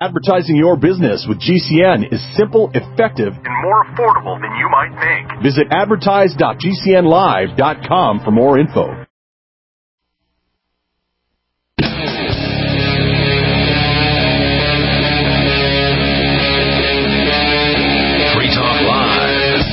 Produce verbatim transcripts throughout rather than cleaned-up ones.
Advertising your business with G C N is simple, effective, and more affordable than you might think. Visit advertise dot g c n live dot com for more info. Free Talk Live.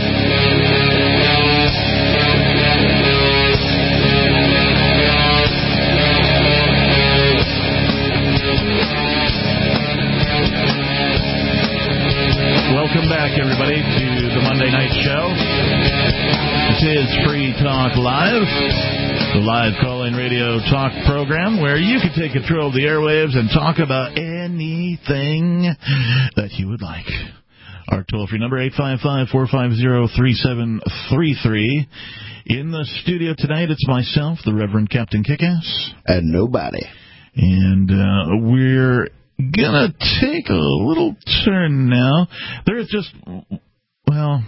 Welcome back, everybody, to the Monday Night Show. This is Free Talk Live, the live call-in radio talk program where you can take control of the airwaves and talk about anything that you would like. Our toll-free number, eight five five, four five zero, three seven three three. In the studio tonight, it's myself, the Reverend Captain Kickass. And nobody. And uh, we're gonna take a little turn now. There's just, well,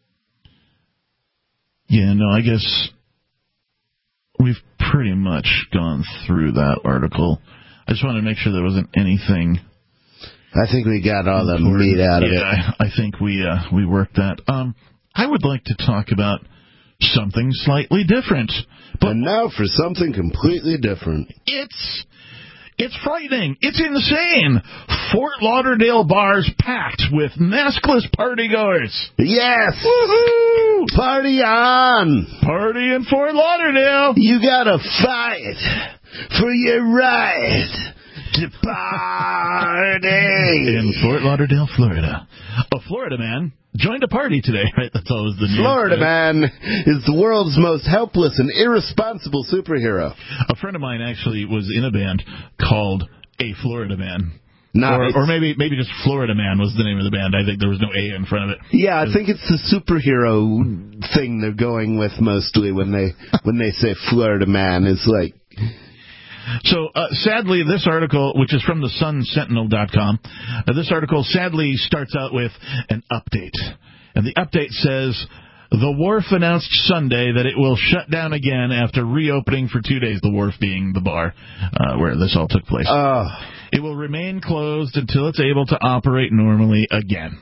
yeah, no, I guess we've pretty much gone through that article. I just wanted to make sure there wasn't anything. I think we got all the meat out of yeah, it. Yeah, I think we uh, we worked that. Um, I would like to talk about something slightly different. But and now for something completely different. It's it's frightening. It's insane. Fort Lauderdale bars packed with maskless partygoers. Yes! Woohoo! Party on! Party in Fort Lauderdale. You gotta fight for your right to party. In Fort Lauderdale, Florida. A Florida man joined a party today, right? That's always the news. Florida man is the world's most helpless and irresponsible superhero. A friend of mine actually was in a band called A Florida Man. Nice. Or, or maybe maybe just Florida Man was the name of the band. I think there was no A in front of it. Yeah, I think it's the superhero thing they're going with mostly when they when they say Florida Man. It's like... So, uh, sadly, this article, which is from the sun sentinel dot com, uh, this article sadly starts out with an update. And the update says, the Wharf announced Sunday that it will shut down again after reopening for two days, the Wharf being the bar uh, where this all took place. Uh, it will remain closed until it's able to operate normally again.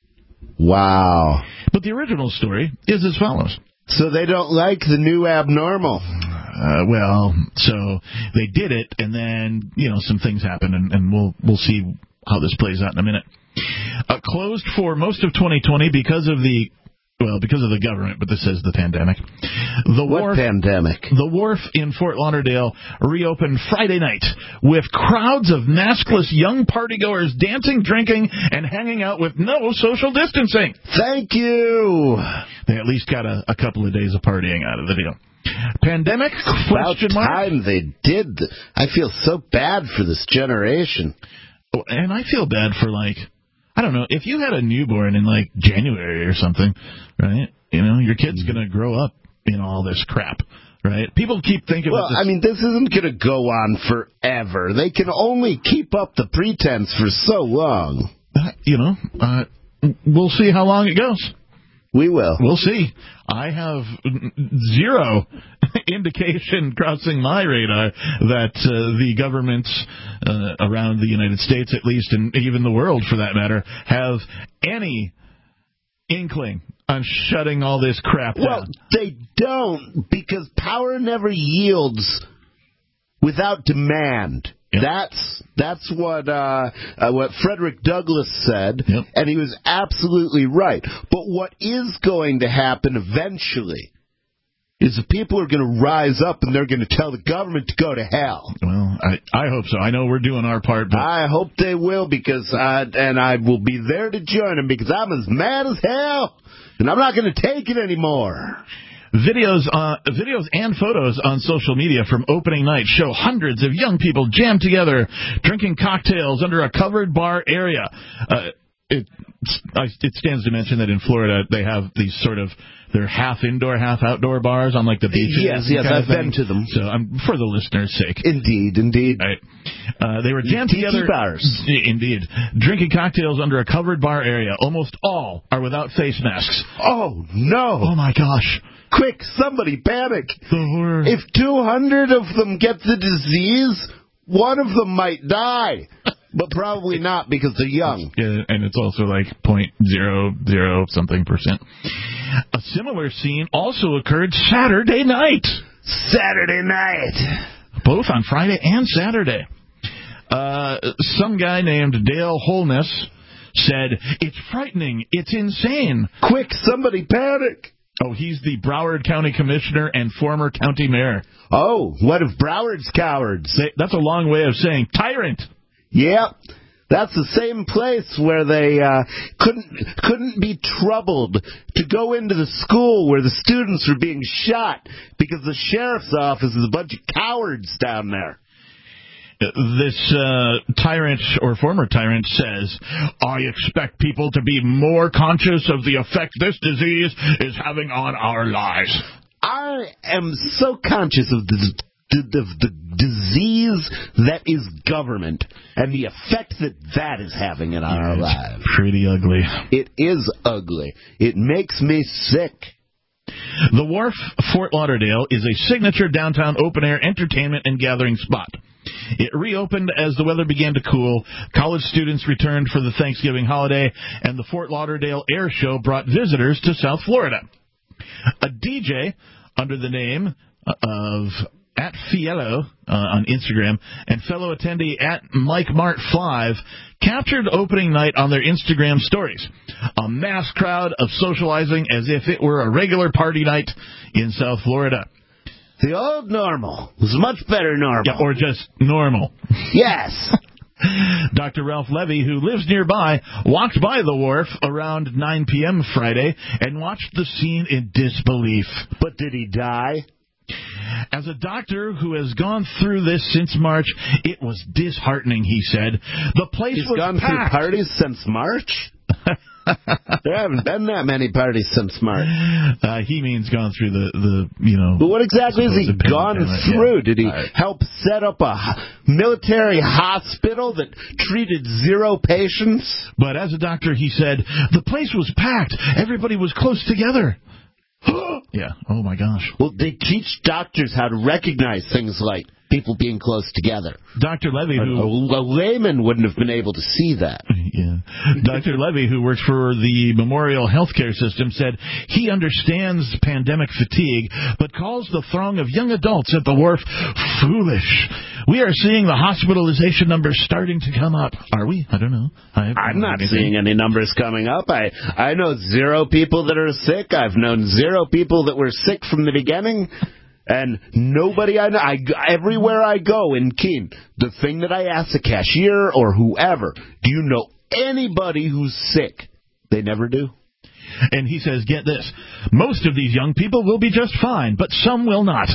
Wow. But the original story is as follows. So they don't like the new abnormal. Uh, well, so they did it, and then, you know, some things happened, and, and we'll we'll see how this plays out in a minute. Uh, closed for most of twenty twenty because of the, well, because of the government, but this says the pandemic. The what wharf, pandemic? The Wharf in Fort Lauderdale reopened Friday night with crowds of maskless young partygoers dancing, drinking, and hanging out with no social distancing. Thank you. They at least got a, a couple of days of partying out of the deal. Pandemic? About time they did. I feel so bad for this generation. Oh, and I feel bad for, like, I don't know, if you had a newborn in, like, January or something, right? You know, your kid's going to grow up in all this crap, right? People keep thinking well, about this. I mean, this isn't going to go on forever. They can only keep up the pretense for so long. Uh, you know, uh, we'll see how long it goes. We will. We'll see. I have zero indication crossing my radar that uh, the governments uh, around the United States, at least, and even the world for that matter, have any inkling on shutting all this crap down. Well, they don't, because power never yields without demand. Yep. That's that's what uh, uh, what Frederick Douglass said, yep. And he was absolutely right. But what is going to happen eventually is the people are going to rise up and they're going to tell the government to go to hell. Well, I, I hope so. I know we're doing our part. But I hope they will, because I, and I will be there to join them, because I'm as mad as hell, and I'm not going to take it anymore. Videos, uh, videos and photos on social media from opening night show hundreds of young people jammed together, drinking cocktails under a covered bar area. Uh, it, it stands to mention that in Florida they have these sort of, they're half indoor, half outdoor bars on like the beaches. Yes, yes, I've been to them. So um, for the listeners' sake. Indeed, indeed. Right. Uh, they were jammed Tiki together. bars. Indeed. Drinking cocktails under a covered bar area. Almost all are without face masks. Oh, no. Oh, my gosh. Quick, somebody panic. The horror. If two hundred of them get the disease, one of them might die. But probably not because they're young. Yeah, and it's also like point zero zero something percent. A similar scene also occurred Saturday night. Saturday night. Both on Friday and Saturday. Uh, some guy named Dale Holness said, "It's frightening. It's insane. Quick, somebody panic." Oh, he's the Broward County Commissioner and former county mayor. Oh, what of Broward's cowards? They, that's a long way of saying tyrant. Yep. That's the same place where they uh, couldn't couldn't be troubled to go into the school where the students were being shot because the sheriff's office is a bunch of cowards down there. This uh, tyrant or former tyrant says, "I expect people to be more conscious of the effect this disease is having on our lives." I am so conscious of the, the, the, the disease that is government and the effect that that is having in our yeah, lives. Pretty ugly. It is ugly. It makes me sick. The Wharf, Fort Lauderdale, is a signature downtown open-air entertainment and gathering spot. It reopened as the weather began to cool, college students returned for the Thanksgiving holiday, and the Fort Lauderdale Air Show brought visitors to South Florida. A D J under the name of at Fiello uh, on Instagram and fellow attendee at Mike Mart five captured opening night on their Instagram stories. A mass crowd of socializing as if it were a regular party night in South Florida. The old normal was much better normal. Yeah, or just normal. Yes. Doctor Ralph Levy, who lives nearby, walked by the wharf around nine p.m. Friday and watched the scene in disbelief. But did he die? As a doctor who has gone through this since March, it was disheartening, he said. The place He's was gone packed. through parties since March? There haven't been that many parties since March. Uh, he means gone through the, the you know... But what exactly has he gone through? Yeah. Did he right. help set up a military hospital that treated zero patients? But as a doctor, he said, the place was packed. Everybody was close together. Yeah. Oh, my gosh. Well, they teach doctors how to recognize things like people being close together. Doctor Levy, who... A, a layman wouldn't have been able to see that. Yeah. Doctor Levy, who works for the Memorial Healthcare System, said he understands pandemic fatigue, but calls the throng of young adults at the wharf foolish. We are seeing the hospitalization numbers starting to come up. Are we? I don't know. I I'm not anything. seeing any numbers coming up. I, I know zero people that are sick. I've known zero people that were sick from the beginning. And nobody I know, I, everywhere I go in Keene, the thing that I ask the cashier or whoever, do you know anybody who's sick? They never do. And he says, get this, most of these young people will be just fine, but some will not.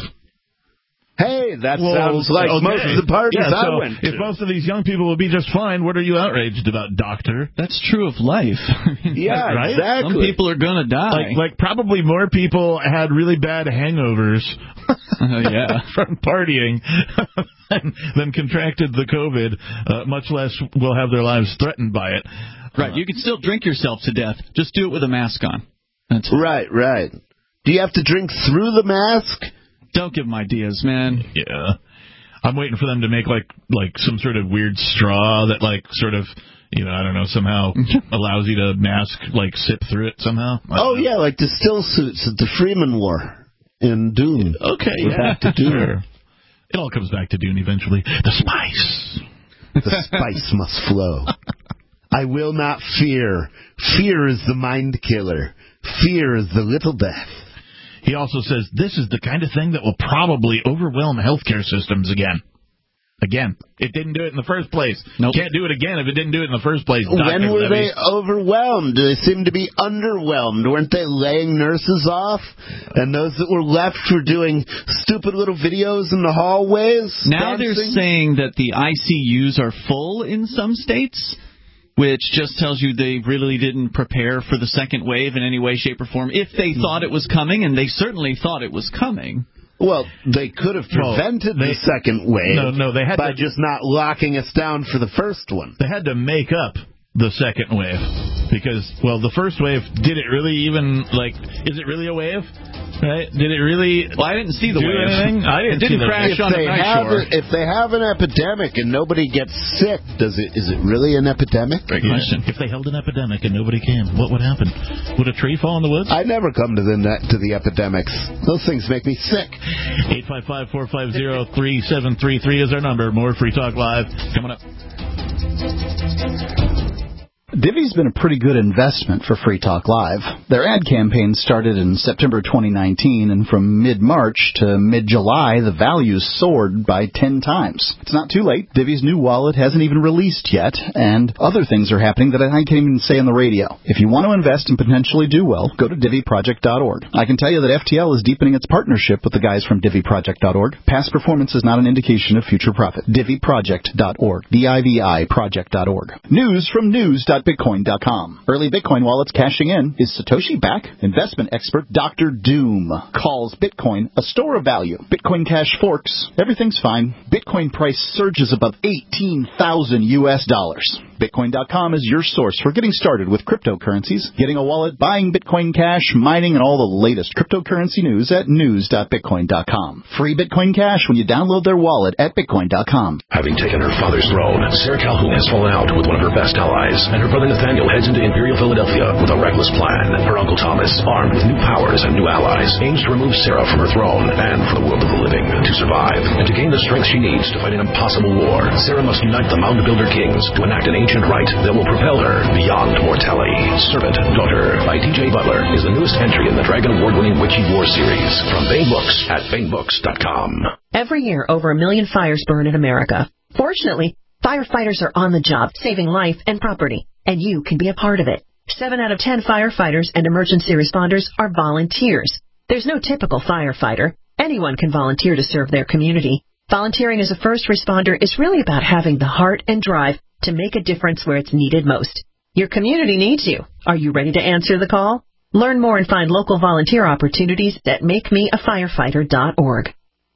Hey, that well, sounds like okay. most of the parties yeah, I so went to. If most of these young people will be just fine, what are you outraged about, doctor? That's true of life. Yeah, right? exactly. Some people are going to die. Like, like probably more people had really bad hangovers uh, yeah. from partying than, than contracted the COVID, uh, much less will have their lives threatened by it. Right, uh, you can still drink yourself to death. Just do it with a mask on. That's right, right. Do you have to drink through the mask? Don't give them ideas, man. Yeah. I'm waiting for them to make, like, like some sort of weird straw that, like, sort of, you know, I don't know, somehow allows you to mask, like, sip through it somehow. Oh, know. yeah, like the still suits that the Freeman wore in Dune. Okay, We're yeah. back to Dune. Sure. It all comes back to Dune eventually. The spice. The spice must flow. I will not fear. Fear is the mind killer. Fear is the little death. He also says this is the kind of thing that will probably overwhelm healthcare systems again. Again. It didn't do it in the first place. Nope. Can't do it again if it didn't do it in the first place. When Doctor were Levy. they overwhelmed? They seem to be underwhelmed. Weren't they laying nurses off? And those that were left were doing stupid little videos in the hallways? Now dancing? They're saying that the I C Us are full in some states, which just tells you they really didn't prepare for the second wave in any way, shape, or form. If they thought it was coming, and they certainly thought it was coming. Well, they could have prevented well, they, the second wave no, no, they had by to, just not locking us down for the first one. They had to make up the second wave because, well, the first wave, did it really even, like, is it really a wave? Right? Did it really Well, I didn't see the do wave. anything? I didn't It didn't see the crash If on they, the night have shore. a, if they have an epidemic and nobody gets sick, does it? Is it really an epidemic? Great question. If they held an epidemic and nobody came, what would happen? Would a tree fall in the woods? I never come to the net, to the epidemics. Those things make me sick. eight five five, four five zero, three seven three three is our number. More Free Talk Live coming up. Divvy's been a pretty good investment for Free Talk Live. Their ad campaign started in September twenty nineteen, and from mid-March to mid-July, the values soared by ten times. It's not too late. Divvy's new wallet hasn't even released yet, and other things are happening that I can't even say on the radio. If you want to invest and potentially do well, go to Divvy Project dot org. I can tell you that F T L is deepening its partnership with the guys from Divvy Project dot org. Past performance is not an indication of future profit. Divvy Project dot org. D I V I Project dot org. News from news dot bitcoin dot com. Early Bitcoin wallets cashing in. Is Satoshi back? Investment expert Doctor Doom calls Bitcoin a store of value. Bitcoin Cash forks. Everything's fine. Bitcoin price surges above eighteen thousand U S dollars. Bitcoin dot com is your source for getting started with cryptocurrencies, getting a wallet, buying Bitcoin Cash, mining, and all the latest cryptocurrency news at news dot bitcoin dot com. Free Bitcoin Cash when you download their wallet at bitcoin dot com. Having taken her father's throne, Sarah Calhoun has fallen out with one of her best allies, and her brother Nathaniel heads into Imperial Philadelphia with a reckless plan. Her uncle Thomas, armed with new powers and new allies, aims to remove Sarah from her throne and from the world of the living. To survive and to gain the strength she needs to fight an impossible war, Sarah must unite the Mound Builder Kings to enact an ancient rite that will propel her beyond mortality. Servant Daughter by T J Butler is the newest entry in the Dragon Award-winning Witchy War series from Bane Books at bane books dot com. Every year, over a million fires burn in America. Fortunately, firefighters are on the job, saving life and property, and you can be a part of it. Seven out of ten firefighters and emergency responders are volunteers. There's no typical firefighter. Anyone can volunteer to serve their community. Volunteering as a first responder is really about having the heart and drive to make a difference where it's needed most. Your community needs you. Are you ready to answer the call? Learn more and find local volunteer opportunities at make me a firefighter dot org.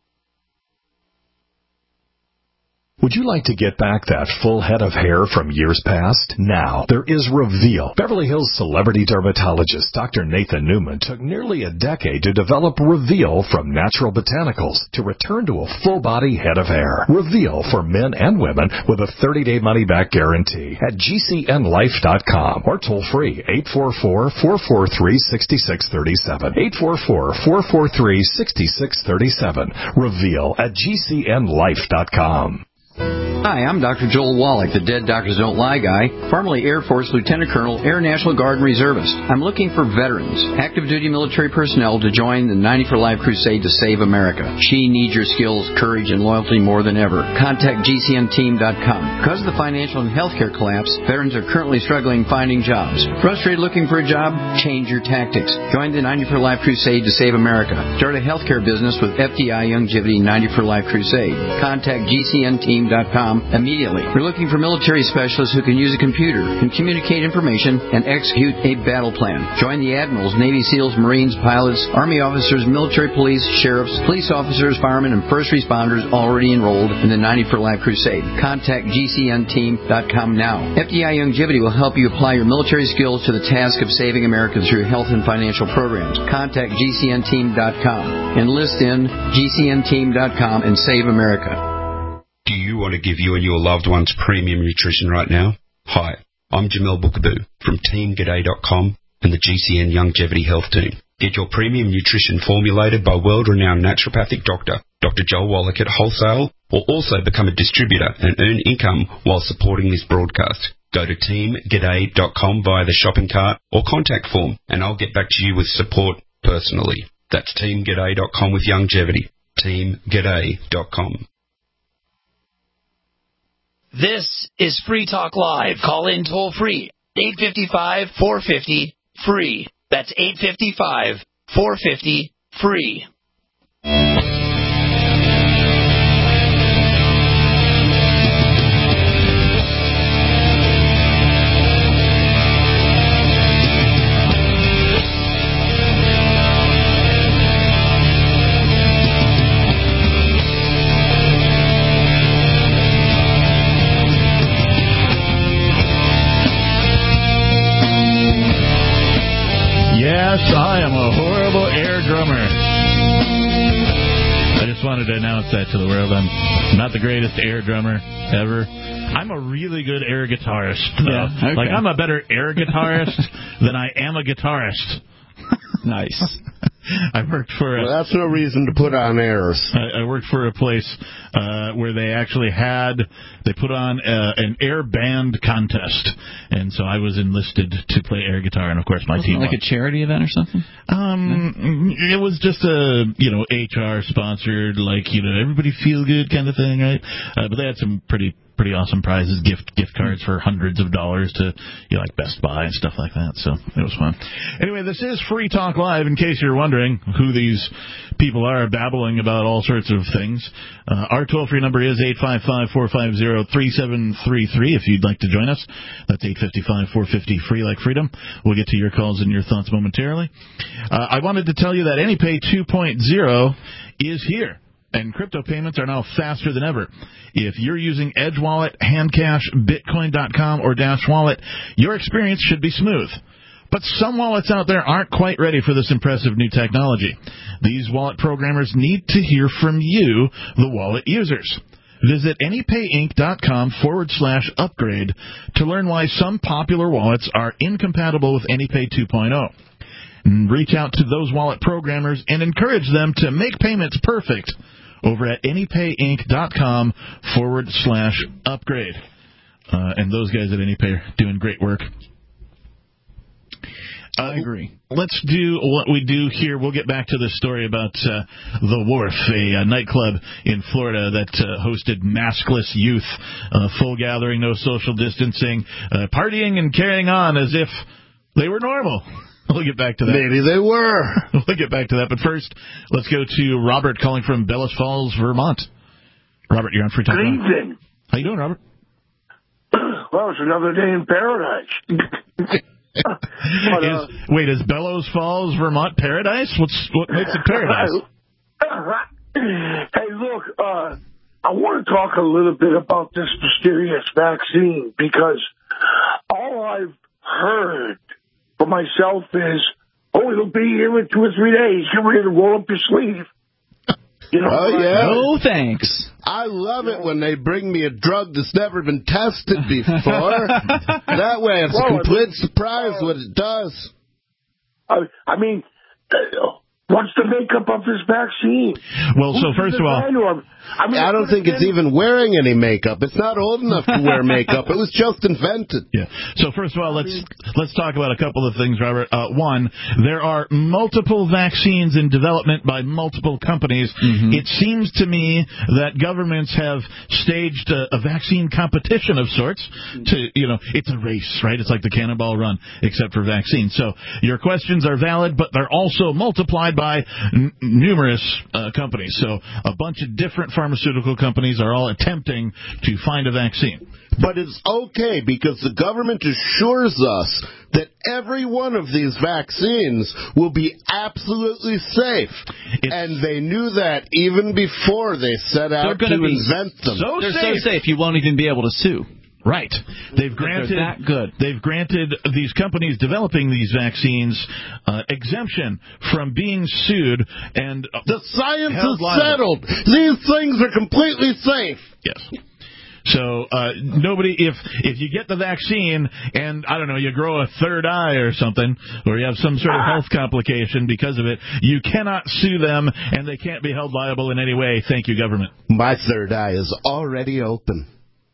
Would you like to get back that full head of hair from years past? Now, there is Reveal. Beverly Hills celebrity dermatologist Doctor Nathan Newman took nearly a decade to develop Reveal from natural botanicals to return to a full-body head of hair. Reveal for men and women with a thirty-day money-back guarantee at G C N life dot com or toll-free eight four four, four four three, six six three seven. eight four four, four four three, six six three seven. Reveal at G C N life dot com. Hi, I'm Doctor Joel Wallach, the Dead Doctors Don't Lie guy, formerly Air Force Lieutenant Colonel, Air National Guard and Reservist. I'm looking for veterans, active duty military personnel to join the ninety for Life crusade to save America. She needs your skills, courage, and loyalty more than ever. Contact G C N team dot com. Because of the financial and healthcare collapse, veterans are currently struggling finding jobs. Frustrated looking for a job? Change your tactics. Join the ninety for Life crusade to save America. Start a healthcare business with F D I Youngevity ninety for Life crusade. Contact G C N team dot com immediately. We're looking for military specialists who can use a computer, can communicate information, and execute a battle plan. Join the admirals, Navy SEALs, Marines, pilots, Army officers, military police, sheriffs, police officers, firemen, and first responders already enrolled in the ninety for Life crusade. Contact G C N team dot com now. F D I Youngevity will help you apply your military skills to the task of saving America through health and financial programs. Contact G C N team dot com. Enlist in G C N team dot com and save America. Do you want to give you and your loved ones premium nutrition right now? Hi, I'm Jamel Bookaboo from team g'day dot com and the G C N Youngevity Health Team. Get your premium nutrition formulated by world-renowned naturopathic doctor, Doctor Joel Wallach at wholesale, or also become a distributor and earn income while supporting this broadcast. Go to team g'day dot com via the shopping cart or contact form, and I'll get back to you with support personally. That's team g'day dot com with Youngevity. team g'day dot com. This is Free Talk Live. Call in toll free. eight five five, four five zero, free. That's eight five five, four five zero, free. Yes, I am a horrible air drummer. I just wanted to announce that to the world. I'm not the greatest air drummer ever. I'm a really good air guitarist, though. Yeah, okay. Like, I'm a better air guitarist than I am a guitarist. Nice. I worked for a... Well, that's no reason to put on airs. I, I worked for a place uh, where they actually had... They put on uh, an air band contest. And so I was enlisted to play air guitar, and, of course, my Wasn't team it like won. a charity event or something? Um, no? It was just a, you know, H R sponsored, like, you know, everybody feel good kind of thing, right? Uh, but they had some pretty... pretty awesome prizes, gift gift cards for hundreds of dollars to, you know, like Best Buy and stuff like that. So it was fun. Anyway, this is Free Talk Live, in case you're wondering who these people are babbling about all sorts of things. Uh, our toll-free number is eight five five, four five zero, three seven three three if you'd like to join us. That's eight five five, four five zero, free like freedom. We'll get to your calls and your thoughts momentarily. Uh, I wanted to tell you that AnyPay two point oh is here. And crypto payments are now faster than ever. If you're using Edge Wallet, Handcash, Bitcoin dot com, or Dash Wallet, your experience should be smooth. But some wallets out there aren't quite ready for this impressive new technology. These wallet programmers need to hear from you, the wallet users. Visit AnyPayInc.com forward slash upgrade to learn why some popular wallets are incompatible with AnyPay two point oh. Reach out to those wallet programmers and encourage them to make payments perfect over at AnyPayInc.com forward slash upgrade. Uh, and those guys at AnyPay are doing great work. Uh, I agree. Let's do what we do here. We'll get back to this story about uh, The Wharf, a, a nightclub in Florida that uh, hosted maskless youth, uh, full gathering, no social distancing, uh, partying and carrying on as if they were normal. We'll get back to that. Maybe they were. We'll get back to that. But first, let's go to Robert calling from Bellows Falls, Vermont. Robert, you're on Free Talk. Good evening. How you doing, Robert? Well, it's another day in paradise. but, uh, is, wait, is Bellows Falls, Vermont paradise? What's what makes it paradise? Hey, look, uh, I want to talk a little bit about this mysterious vaccine because all I've heard for myself is, oh, it'll be here in two or three days. Get ready to roll up your sleeve. You know, oh, yeah. No, thanks. I love it when they bring me a drug that's never been tested before. That way it's well, a complete I mean, surprise uh, what it does. I, I mean, uh, what's the makeup of this vaccine? Well, so Who's first of all, I, mean, I don't think it's even wearing any makeup. It's not old enough to wear makeup. It was just invented. Yeah. So first of all, let's let's talk about a couple of things, Robert. Uh, one, there are multiple vaccines in development by multiple companies. Mm-hmm. It seems to me that governments have staged a, a vaccine competition of sorts. To you know, it's a race, right? It's like the Cannonball Run, except for vaccines. So your questions are valid, but they're also multiplied by n- numerous uh, companies. So a bunch of different pharmaceutical companies are all attempting to find a vaccine. But it's okay because the government assures us that every one of these vaccines will be absolutely safe. It's, and they knew that even before they set out to invent them. So they're safe. so safe you won't even be able to sue. Right. They've granted that good. They've granted these companies developing these vaccines uh, exemption from being sued, and uh, the science is settled. These things are completely safe. Yes. So uh, nobody, if if you get the vaccine and I don't know, you grow a third eye or something, or you have some sort of health complication because of it, you cannot sue them, and they can't be held liable in any way. Thank you, government. My third eye is already open.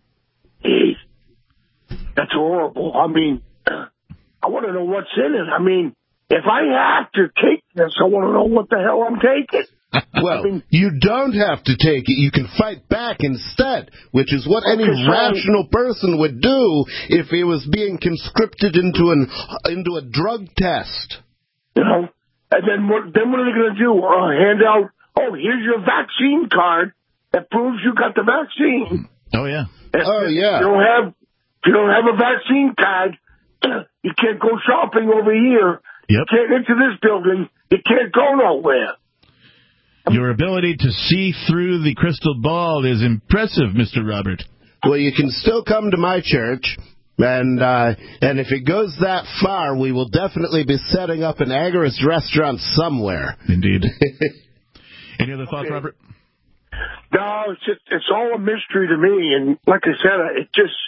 That's horrible. I mean, I want to know what's in it. I mean, if I have to take this, I want to know what the hell I'm taking. Well, I mean, you don't have to take it. You can fight back instead, which is what any okay, so rational person would do if he was being conscripted into an into a drug test. You know, and then what? Then what are they going to do? Uh, hand out? Oh, here's your vaccine card that proves you got the vaccine. Oh yeah. And oh yeah. You don't have. If you don't have a vaccine card, you can't go shopping over here. Yep. You can't enter this building. You can't go nowhere. Your ability to see through the crystal ball is impressive, Mister Robert. Well, you can still come to my church, And uh, and if it goes that far, we will definitely be setting up an Agorist restaurant somewhere. Indeed. Any other thoughts, Okay. Robert? No, it's just, it's all a mystery to me. And like I said, it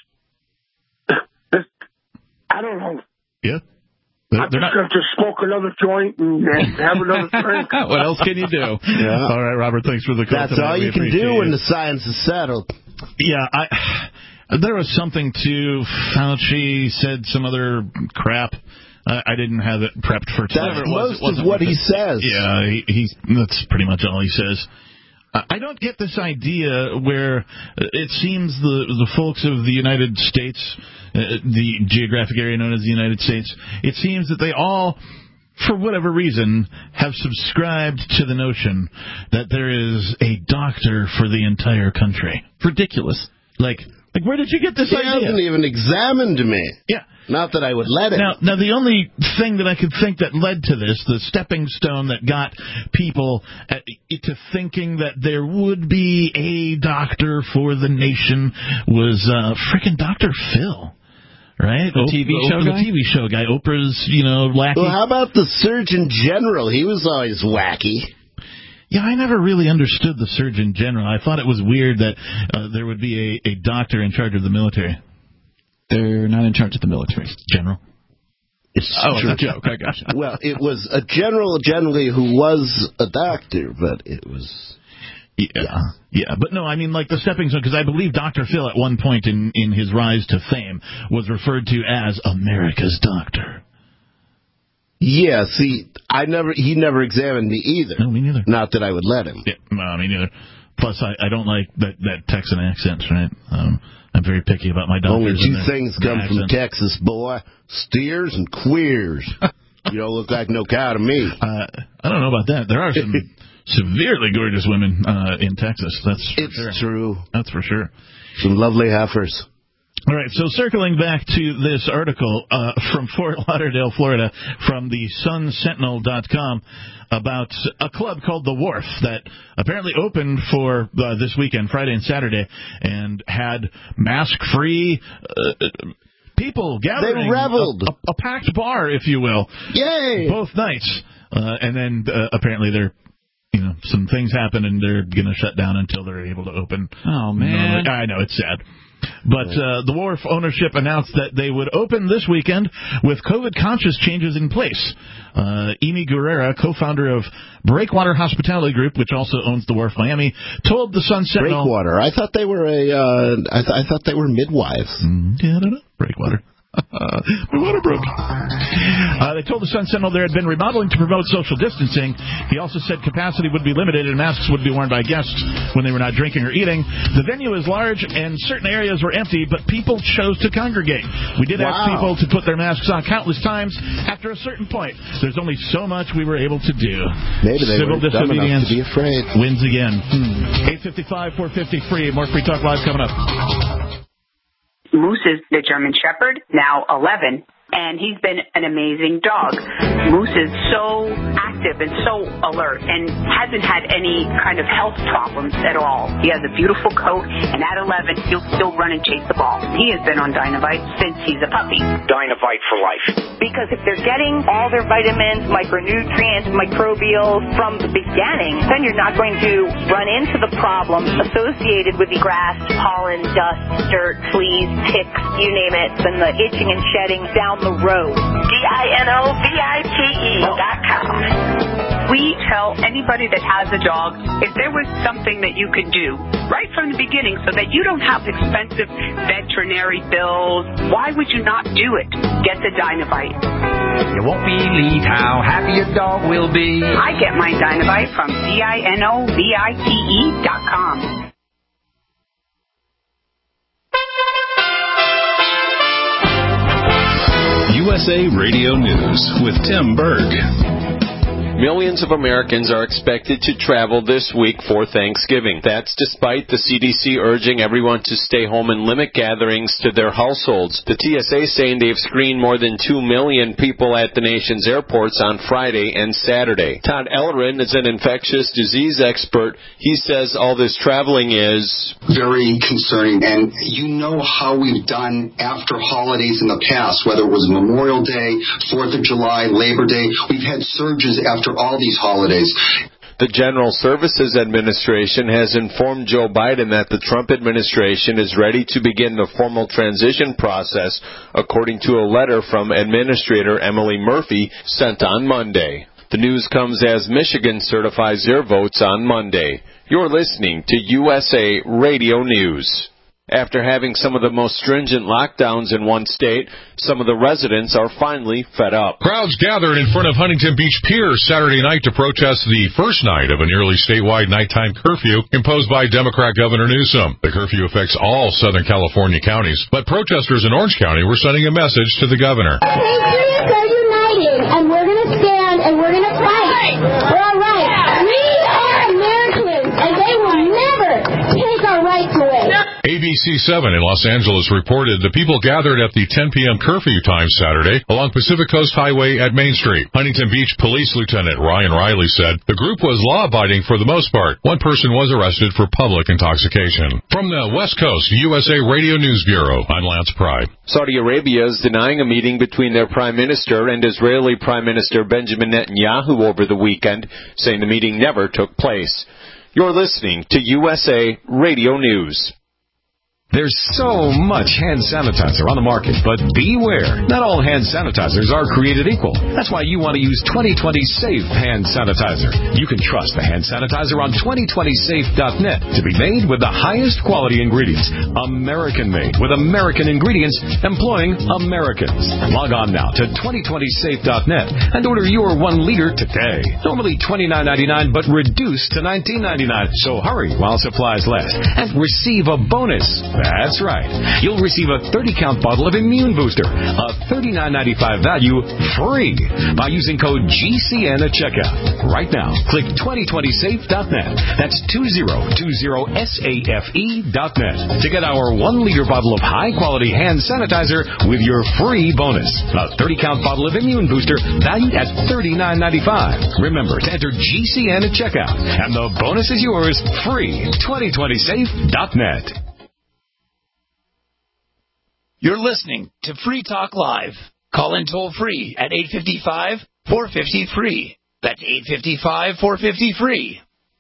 just, I don't know. Yeah. I'm They're just not... going to smoke another joint and, and have another drink. What else can you do? Yeah. All right, Robert, thanks for the call. That's tonight. all We you can appreciate do it. when the science is settled. Yeah, I... There was something to Fauci said some other crap. Uh, I didn't have it prepped for tonight. That's It was, most of what he says. Yeah, he, he's that's pretty much all he says. I don't get this idea where it seems the the folks of the United States, uh, the geographic area known as the United States, it seems that they all, for whatever reason, have subscribed to the notion that there is a doctor for the entire country. Ridiculous. Like, like where did you get this he idea? He hasn't even examined me. Yeah. Not that I would let it. Now, now, the only thing that I could think that led to this, the stepping stone that got people uh, to thinking that there would be a doctor for the nation was uh, frickin' Doctor Phil. Right? The T V Oprah, show Oprah, guy? The T V show guy. Oprah's, you know, lackey. Well, how about the Surgeon General? He was always wacky. Yeah, I never really understood the Surgeon General. I thought it was weird that uh, there would be a, a doctor in charge of the military. They're not in charge of the military. General. It's oh, true. it's a joke. I gotcha. Well, it was a general generally who was a doctor, but it was... Yeah, yeah, yeah, but no, I mean, like the stepping stone, because I believe Doctor Phil at one point in, in his rise to fame was referred to as America's doctor. Yeah, see, I never he never examined me either. No, me neither. Not that I would let him. Yeah, no, me neither. Plus, I, I don't like that, that Texan accent, right? Um, I'm very picky about my doctors. Only two and their, things their come accents. from Texas, boy. Steers and queers. You don't look like no cow to me. Uh, I don't know about that. There are some severely gorgeous women uh, in Texas. That's for it's sure. true. That's for sure. Some lovely heifers. All right, so circling back to this article uh, from Fort Lauderdale, Florida, from the sun sentinel dot com about a club called The Wharf that apparently opened for uh, this weekend, Friday and Saturday, and had mask-free uh, people gathering. They reveled. A, a, a packed bar, if you will. Yay! Both nights. Uh, and then uh, apparently they're You know, some things happen and they're going to shut down until they're able to open. Oh, man. Normally. I know, it's sad. But uh, the Wharf ownership announced that they would open this weekend with COVID-conscious changes in place. Uh, Amy Guerrera, co-founder of Breakwater Hospitality Group, which also owns the Wharf Miami, told the Sun Sentinel... Breakwater. I thought they were a. Uh, I, th- I thought they were midwives. Mm, yeah, I don't know. Breakwater. My water broke. Uh, they told the Sun Sentinel there had been remodeling to promote social distancing. He also said capacity would be limited and masks would be worn by guests when they were not drinking or eating. The venue is large and certain areas were empty, but people chose to congregate. We did Wow. ask people to put their masks on countless times. After a certain point, there's only so much we were able to do. Maybe they Civil were dumb enough disobedience to be afraid. wins again. Hmm. eight fifty-five, four fifty free. More Free Talk Live coming up. Moose is the German Shepherd, now eleven, and he's been an amazing dog. Moose is so active and so alert and hasn't had any kind of health problems at all. He has a beautiful coat, and at eleven, he'll still run and chase the ball. He has been on Dynavite since he's a puppy. Dynavite for life. Because if they're getting all their vitamins, micronutrients, microbials from the beginning, then you're not going to run into the problems associated with the grass, pollen, dust, dirt, fleas, ticks, you name it, and the itching and shedding down the road. D I N O V I T E dot com. We tell anybody that has a dog, if there was something that you could do right from the beginning so that you don't have expensive veterinary bills, why would you not do it? Get the Dynavite. You won't believe how happy your dog will be. I get my Dynavite from D I N O V I T E dot com. U S A Radio News with Tim Berg. Millions of Americans are expected to travel this week for Thanksgiving. That's despite the C D C urging everyone to stay home and limit gatherings to their households. The T S A saying they've screened more than two million people at the nation's airports on Friday and Saturday. Todd Ellerin is an infectious disease expert. He says all this traveling is very concerning, and you know how we've done after holidays in the past, whether it was Memorial Day, fourth of July, Labor Day. We've had surges after all these holidays. The General Services Administration has informed Joe Biden that the Trump administration is ready to begin the formal transition process, according to a letter from Administrator Emily Murphy sent on Monday. The news comes as Michigan certifies their votes on Monday. You're listening to U S A Radio News. After having some of the most stringent lockdowns in one state, some of the residents are finally fed up. Crowds gathered in front of Huntington Beach Pier Saturday night to protest the first night of a nearly statewide nighttime curfew imposed by Democrat Governor Newsom. The curfew affects all Southern California counties, but protesters in Orange County were sending a message to the governor. Patriots are uniting, and we're going to stand, and we're going to fight. We're all right. We are Americans, and they will never take our rights away. A B C seven in Los Angeles reported the people gathered at the ten p.m. curfew time Saturday along Pacific Coast Highway at Main Street. Huntington Beach Police Lieutenant Ryan Riley said the group was law-abiding for the most part. One person was arrested for public intoxication. From the West Coast U S A Radio News Bureau, I'm Lance Pry. Saudi Arabia is denying a meeting between their Prime Minister and Israeli Prime Minister Benjamin Netanyahu over the weekend, saying the meeting never took place. You're listening to U S A Radio News. There's so much hand sanitizer on the market, but beware. Not all hand sanitizers are created equal. That's why you want to use twenty twenty Safe Hand Sanitizer. You can trust the hand sanitizer on twenty twenty safe dot net to be made with the highest quality ingredients. American-made with American ingredients employing Americans. Log on now to twenty twenty safe dot net and order your one liter today. Normally twenty-nine ninety-nine, but reduced to nineteen ninety-nine. So hurry while supplies last and receive a bonus. That's right. You'll receive a thirty count bottle of Immune Booster, a thirty-nine ninety-five value, free by using code G C N at checkout. Right now, click twenty twenty safe dot net. That's two zero two zero safe dot net to get our one liter bottle of high-quality hand sanitizer with your free bonus. A thirty count bottle of Immune Booster valued at thirty-nine ninety-five. Remember to enter G C N at checkout, and the bonus is yours free. twenty twenty safe dot net. You're listening to Free Talk Live. Call in toll free at eight five five, four five zero, free. That's eight five five, four five zero, free.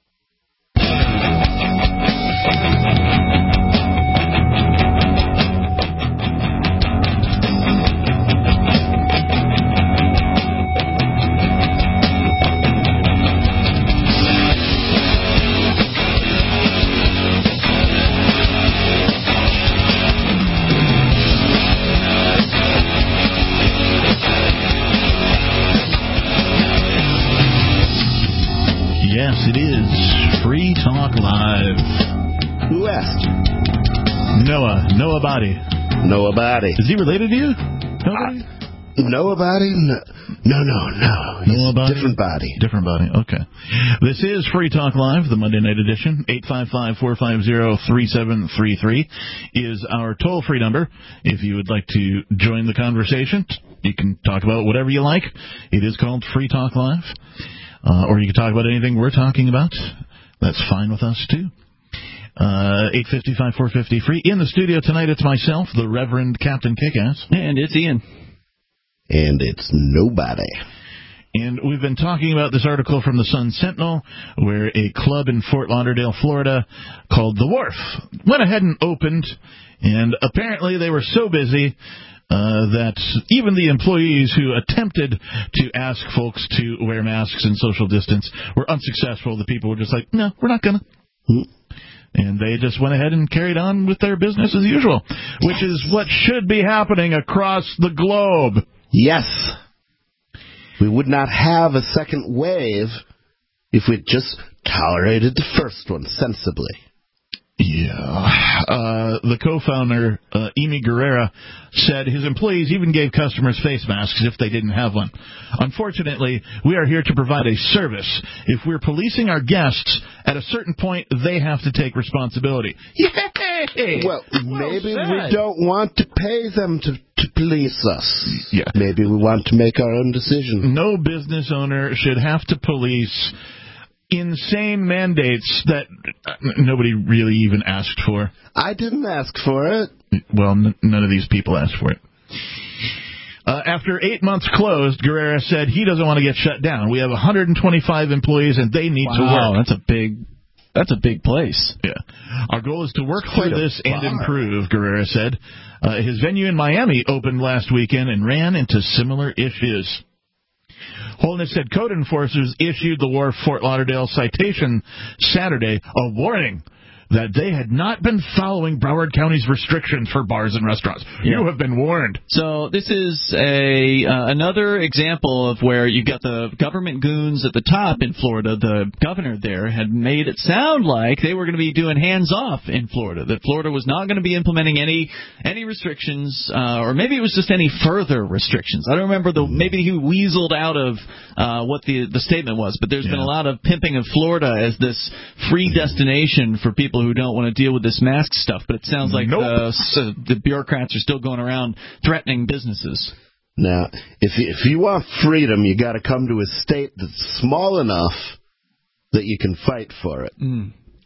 It is Free Talk Live. Who asked? Noah. Noah Body. Noah Body. Is he related to you? Nobody? Uh, Noah Body? No, no, no. no. He's Noah Body? Different body. Different body. Okay. This is Free Talk Live, the Monday night edition. eight five five, four five zero, three seven three three is our toll-free number. If you would like to join the conversation, you can talk about whatever you like. It is called Free Talk Live. Uh, or you can talk about anything we're talking about. That's fine with us, too. Uh, eight five five, four five zero, free. In the studio tonight, it's myself, the Reverend Captain Kickass. And it's Ian. And it's nobody. And we've been talking about this article from the Sun Sentinel, where a club in Fort Lauderdale, Florida, called The Wharf went ahead and opened, and apparently they were so busy Uh, that even the employees who attempted to ask folks to wear masks and social distance were unsuccessful. The people were just like, no, we're not going to. Mm. And they just went ahead and carried on with their business as usual, which yes. is what should be happening across the globe. Yes. We would not have a second wave if we'd just tolerated the first one sensibly. Yeah. Uh, the co-founder, uh, Amy Guerrera, said his employees even gave customers face masks if they didn't have one. Unfortunately, we are here to provide a service. If we're policing our guests, at a certain point, they have to take responsibility. Yay! Well, maybe we don't want to pay them to, to police us. Yeah. Maybe we want to make our own decision. No business owner should have to police insane mandates that nobody really even asked for. I didn't ask for it. Well, n- none of these people asked for it. Uh, after eight months closed, Guerrera said he doesn't want to get shut down. We have one hundred twenty-five employees, and they need wow, to work. That's a big, that's a big place. Yeah. Our goal is to work through this and improve, Guerrera said. Uh, his venue in Miami opened last weekend and ran into similar issues. Holness said code enforcers issued the Wharf Fort Lauderdale citation Saturday, a warning that they had not been following Broward County's restrictions for bars and restaurants. Yeah. You have been warned. So this is a uh, another example of where you've got the government goons at the top in Florida. The governor there had made it sound like they were going to be doing hands-off in Florida, that Florida was not going to be implementing any any restrictions, uh, or maybe it was just any further restrictions. I don't remember. the Maybe he weaseled out of uh, what the, the statement was, but there's yeah. been a lot of pimping of Florida as this free destination for people who don't want to deal with this mask stuff, but it sounds like nope. the, so the bureaucrats are still going around threatening businesses. Now, if you, if you want freedom, you got to come to a state that's small enough that you can fight for it. Mm.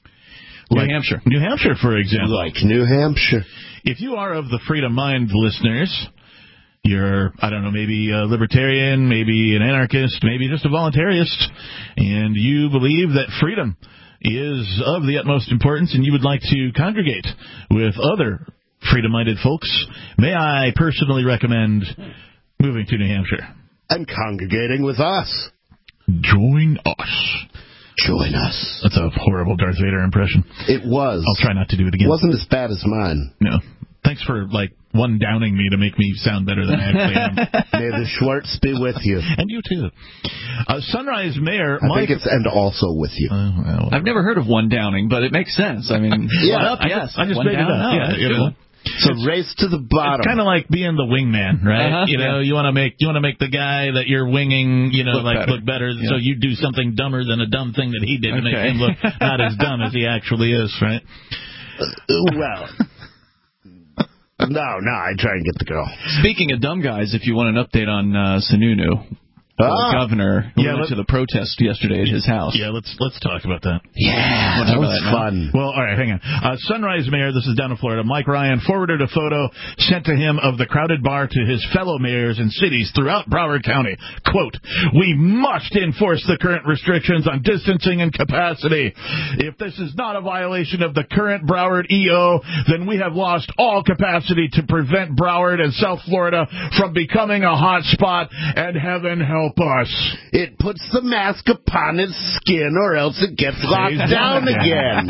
Like New Hampshire. New Hampshire, for example. Like New Hampshire. If you are of the Freedom Mind listeners, you're, I don't know, maybe a libertarian, maybe an anarchist, maybe just a voluntarist, and you believe that freedom is of the utmost importance, and you would like to congregate with other freedom-minded folks, may I personally recommend moving to New Hampshire. And congregating with us. Join us. Join us. That's a horrible Darth Vader impression. It was. I'll try not to do it again. It wasn't as bad as mine. No. Thanks for, like, one downing me to make me sound better than I actually am. May the Schwartz be with you. And you, too. Uh, Sunrise Mayor I Mike... think it's and also with you. Uh, well, I've never heard of one downing, but it makes sense. I mean, yeah, up, I yes. Just, I just one made down, it up. no, Yeah, you know. So it's, race to the bottom. It's kind of like being the wingman, right? Uh-huh, you know, yeah. you want to make you want to make the guy that you're winging, you know, look like better. look better. Yeah. So you do something dumber than a dumb thing that he did to okay. make him look not as dumb as he actually is, right? Uh, well. No, no, I try and get the girl. Speaking of dumb guys, if you want an update on uh, Sununu, ah. the governor who yeah, went to the protest yesterday at his house. Yeah, let's let's talk about that. Yeah, What's that was that fun. Well, all right, hang on. Uh, Sunrise Mayor, this is down in Florida, Mike Ryan, forwarded a photo sent to him of the crowded bar to his fellow mayors in cities throughout Broward County. Quote, "We must enforce the current restrictions on distancing and capacity. If this is not a violation of the current Broward E O, then we have lost all capacity to prevent Broward and South Florida from becoming a hot spot, and heaven help us." It puts the mask upon its skin, or else it gets locked down again.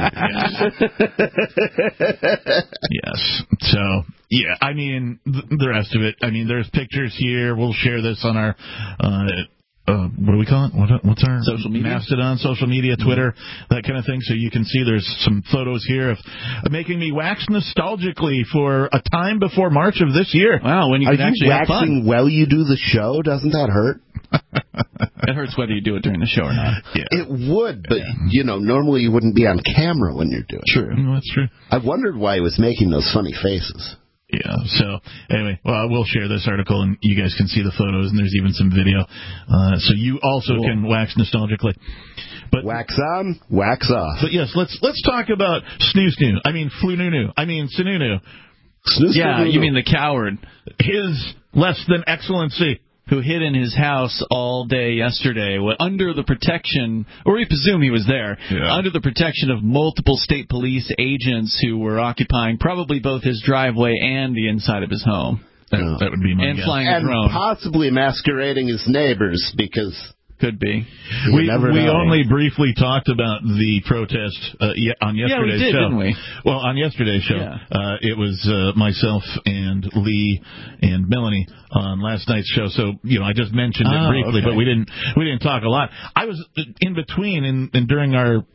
Yes. So, yeah, I mean, th- the rest of it, I mean, there's pictures here. We'll share this on our, uh, uh, what do we call it? What, what's our social media? Mastodon, social media, Twitter, that kind of thing. So you can see there's some photos here of uh, making me wax nostalgically for a time before March of this year. Wow, when you Are could you actually have waxing fun. while you do the show? Doesn't that hurt? It hurts whether you do it during the show or not. Yeah. It would, but, you know, normally you wouldn't be on camera when you're doing it. True. No, that's true. I wondered why he was making those funny faces. Yeah, so anyway, well, we'll share this article, and you guys can see the photos, and there's even some video. Uh, so you also cool. can wax nostalgically. But wax on, wax off. But yes, let's let's talk about Snoo Snoo. I mean Flununu. I mean Sununu. Yeah, you mean the coward. His less than excellency. Who hid in his house all day yesterday under the protection, or we presume he was there, yeah. under the protection of multiple state police agents who were occupying probably both his driveway and the inside of his home. That, oh. that would be my And guess. flying a and drone. possibly masquerading as neighbors, because... Could be. We never we know. only briefly talked about the protest uh, ye- on yesterday's yeah, we did, show. Didn't we? Well, on yesterday's show, yeah. uh, it was uh, myself and Lee and Melanie on last night's show. So you know, I just mentioned it oh, briefly, okay. but we didn't we didn't talk a lot. I was in between and, and during our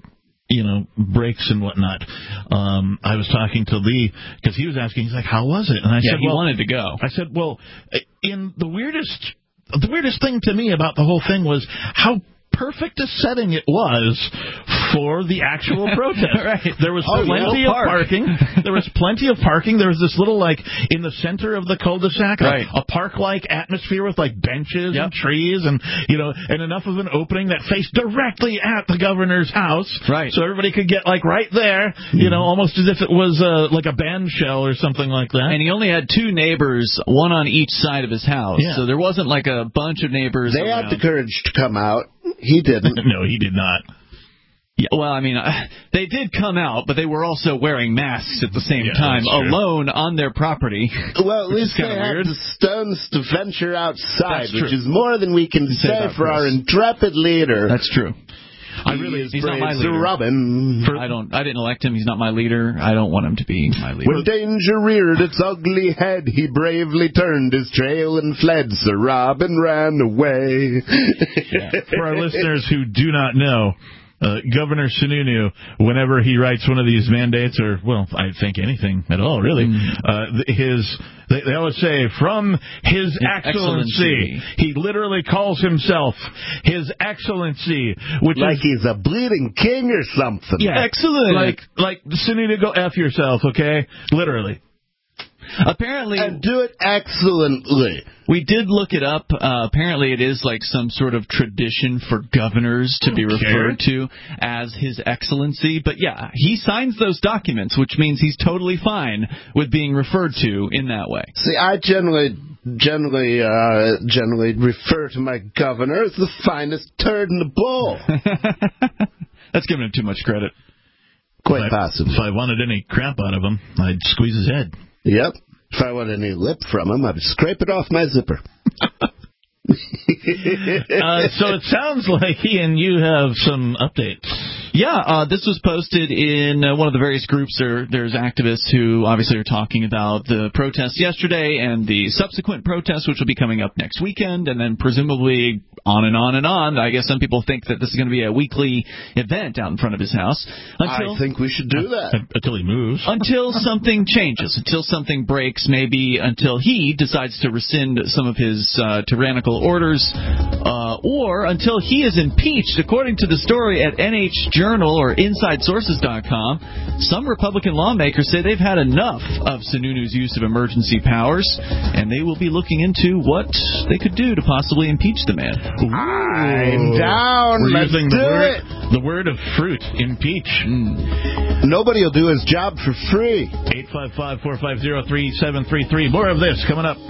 you know, breaks and whatnot. Um, I was talking to Lee because he was asking. He's like, "How was it?" And I yeah, said, he well, wanted to go. I said, "Well, in the weirdest, the weirdest thing to me about the whole thing was how perfect a setting it was for the actual protest. Right. There was oh, plenty yeah, of park. parking. There was plenty of parking. There was this little, like, in the center of the cul-de-sac, right. a, a park-like atmosphere with, like, benches yep. and trees and, you know, and enough of an opening that faced directly at the governor's house. Right. So everybody could get, like, right there, you know, almost as if it was, uh, like, a band shell or something like that. And he only had two neighbors, one on each side of his house. Yeah. So there wasn't, like, a bunch of neighbors They around. had the courage to come out. He didn't. No, he did not. Yeah, well, I mean, uh, they did come out, but they were also wearing masks at the same yeah, time, alone on their property. Well, at least they had weird. the stones to venture outside, That's which true. is more than we can say say for Chris. our intrepid leader. That's true. I really, he's not my leader. Robin. I don't. I didn't elect him. He's not my leader. I don't want him to be my leader. When danger reared its ugly head, he bravely turned his trail and fled. Sir Robin ran away. Yeah. For our listeners who do not know, uh, Governor Sununu, whenever he writes one of these mandates, or, well, I think anything at all, really, mm. uh, his, they, they always say, from His, his Excellency. Excellency. He literally calls himself His Excellency, which like is, he's a bleeding king or something. Yeah, excellent. Like, like Sununu, go F yourself, okay? Literally. Apparently, and do it excellently. We did look it up. Uh, apparently, it is like some sort of tradition for governors to be referred to as His Excellency. But yeah, he signs those documents, which means he's totally fine with being referred to in that way. See, I generally, generally, uh, generally refer to my governor as the finest turd in the bowl. That's giving him too much credit. Quite if I, possible. If I wanted any crap out of him, I'd squeeze his head. Yep. If I wanted any lip from him, I'd scrape it off my zipper. uh, so it sounds like he and you have some updates. Yeah, uh, this was posted in uh, one of the various groups. There, there's activists who obviously are talking about the protests yesterday and the subsequent protests, which will be coming up next weekend, and then presumably on and on and on. I guess some people think that this is going to be a weekly event out in front of his house. Until, I think we should do that. Until he moves. Until something changes, until something breaks, maybe until he decides to rescind some of his uh, tyrannical orders, uh, or until he is impeached. According to the story at N H Journal or Inside Sources dot com, some Republican lawmakers say they've had enough of Sununu's use of emergency powers, and they will be looking into what they could do to possibly impeach the man. Ooh. I'm down. We're Let's using do the word, it. The word of fruit, impeach. Mm. Nobody will do his job for free. eight five five, four five zero, three seven three three. More of this coming up.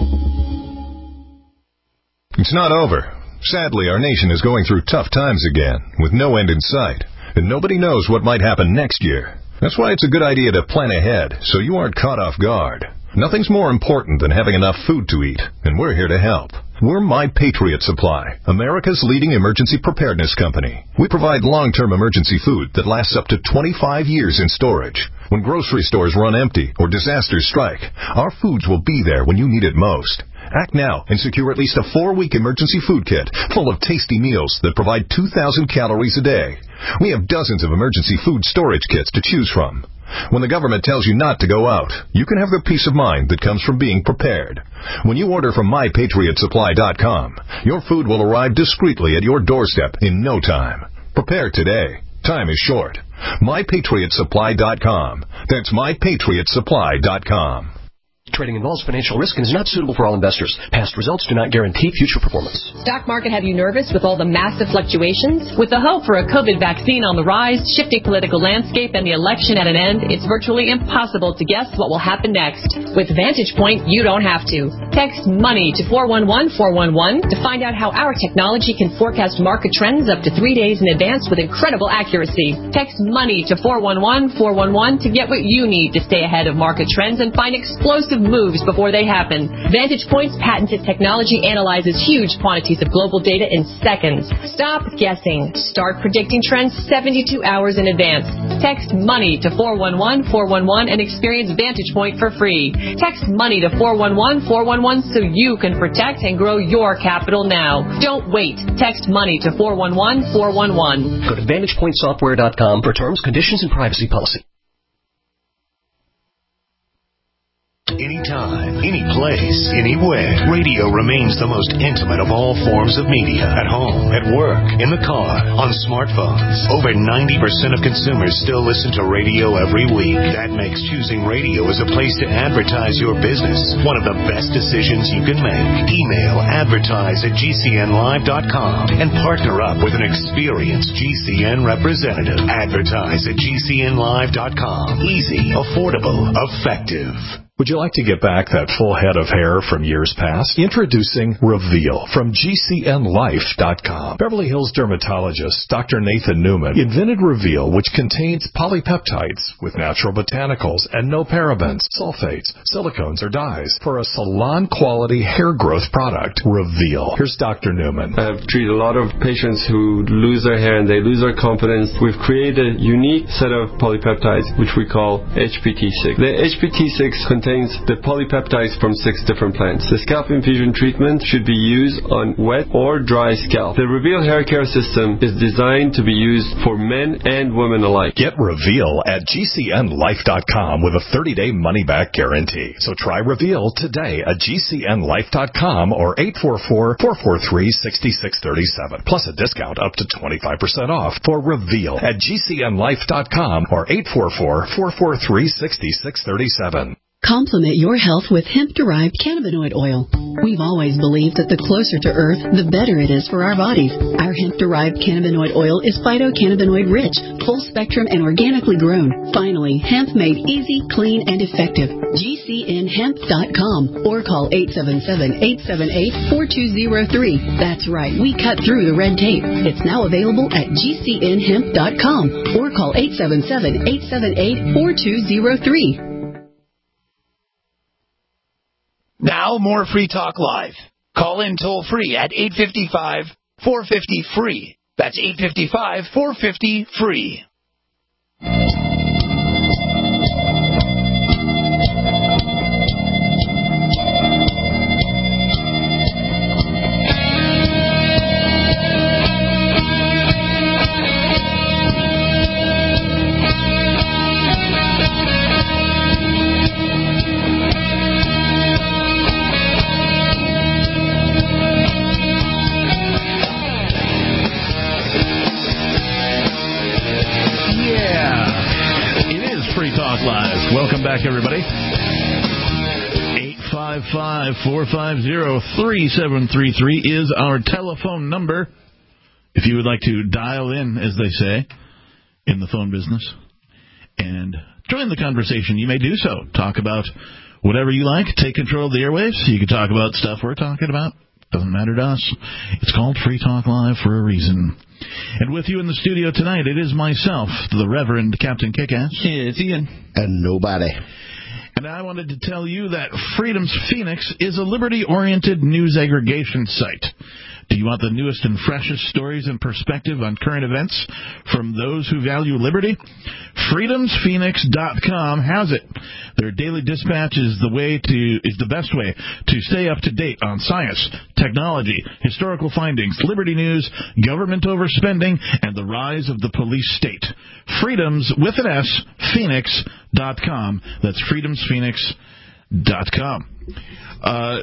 It's not over. Sadly, our nation is going through tough times again, with no end in sight, and nobody knows what might happen next year. That's why it's a good idea to plan ahead, so you aren't caught off guard. Nothing's more important than having enough food to eat, and we're here to help. We're My Patriot Supply, America's leading emergency preparedness company. We provide long-term emergency food that lasts up to twenty-five years in storage. When grocery stores run empty or disasters strike, our foods will be there when you need it most. Act now and secure at least a four-week emergency food kit full of tasty meals that provide two thousand calories a day. We have dozens of emergency food storage kits to choose from. When the government tells you not to go out, you can have the peace of mind that comes from being prepared. When you order from my patriot supply dot com, your food will arrive discreetly at your doorstep in no time. Prepare today. Time is short. my patriot supply dot com. That's my patriot supply dot com. Trading involves financial risk and is not suitable for all investors. Past results do not guarantee future performance. Stock market have you nervous with all the massive fluctuations? With the hope for a COVID vaccine on the rise, shifting political landscape, and the election at an end, it's virtually impossible to guess what will happen next. With Vantage Point, you don't have to. Text MONEY to four one one four one one to find out how our technology can forecast market trends up to three days in advance with incredible accuracy. Text MONEY to four one one four one one to get what you need to stay ahead of market trends and find explosive moves before they happen. Vantage Point's patented technology analyzes huge quantities of global data in seconds. Stop guessing. Start predicting trends seventy-two hours in advance. Text MONEY to four one one four one one and experience Vantage Point for free. Text MONEY to four one one four one one so you can protect and grow your capital now. Don't wait. Text MONEY to four one one four one one. Go to vantage point software dot com for terms, conditions, and privacy policy. Anytime, any place, anywhere. Radio remains the most intimate of all forms of media. At home, at work, in the car, on smartphones. Over ninety percent of consumers still listen to radio every week. That makes choosing radio as a place to advertise your business one of the best decisions you can make. Email advertise at G C N live dot com and partner up with an experienced G C N representative. Advertise at G C N live dot com. Easy, affordable, effective. Would you like to get back that full head of hair from years past? Introducing Reveal from G C N life dot com. Beverly Hills dermatologist Doctor Nathan Newman invented Reveal, which contains polypeptides with natural botanicals and no parabens, sulfates, silicones, or dyes for a salon-quality hair growth product. Reveal. Here's Doctor Newman. I've treated a lot of patients who lose their hair and they lose their confidence. We've created a unique set of polypeptides, which we call H P T six. The H P T six contains the polypeptides from six different plants. The scalp infusion treatment should be used on wet or dry scalp. The Reveal hair care system is designed to be used for men and women alike. Get Reveal at G C N life dot com with a thirty-day money-back guarantee. So try Reveal today at G C N life dot com or eight four four, four four three, six six three seven. Plus a discount up to twenty-five percent off for Reveal at G C N life dot com or eight four four, four four three, six six three seven. Complement your health with hemp-derived cannabinoid oil. We've always believed that the closer to Earth, the better it is for our bodies. Our hemp-derived cannabinoid oil is phytocannabinoid-rich, full-spectrum, and organically grown. Finally, hemp made easy, clean, and effective. G C N hemp dot com or call eight seven seven, eight seven eight, four two zero three. That's right, we cut through the red tape. It's now available at G C N hemp dot com or call eight seven seven, eight seven eight, four two zero three. Now more Free Talk Live. Call in toll free at eight five five, four five zero, free. That's eight five five, four five zero, free. Welcome back, everybody. eight five five, four five zero, three seven three three is our telephone number. If you would like to dial in, as they say, in the phone business, and join the conversation, you may do so. Talk about whatever you like. Take control of the airwaves. You can talk about stuff we're talking about. Doesn't matter to us. It's called Free Talk Live for a reason. And with you in the studio tonight, it is myself, the Reverend Captain Kickass. It's Ian. And nobody. And I wanted to tell you that Freedom's Phoenix is a liberty-oriented news aggregation site. Do you want the newest and freshest stories and perspective on current events from those who value liberty? freedoms phoenix dot com has it. Their daily dispatch is the way to is the best way to stay up to date on science, technology, historical findings, liberty news, government overspending, and the rise of the police state. Freedoms with an S, phoenix dot com. That's freedoms phoenix dot com. Uh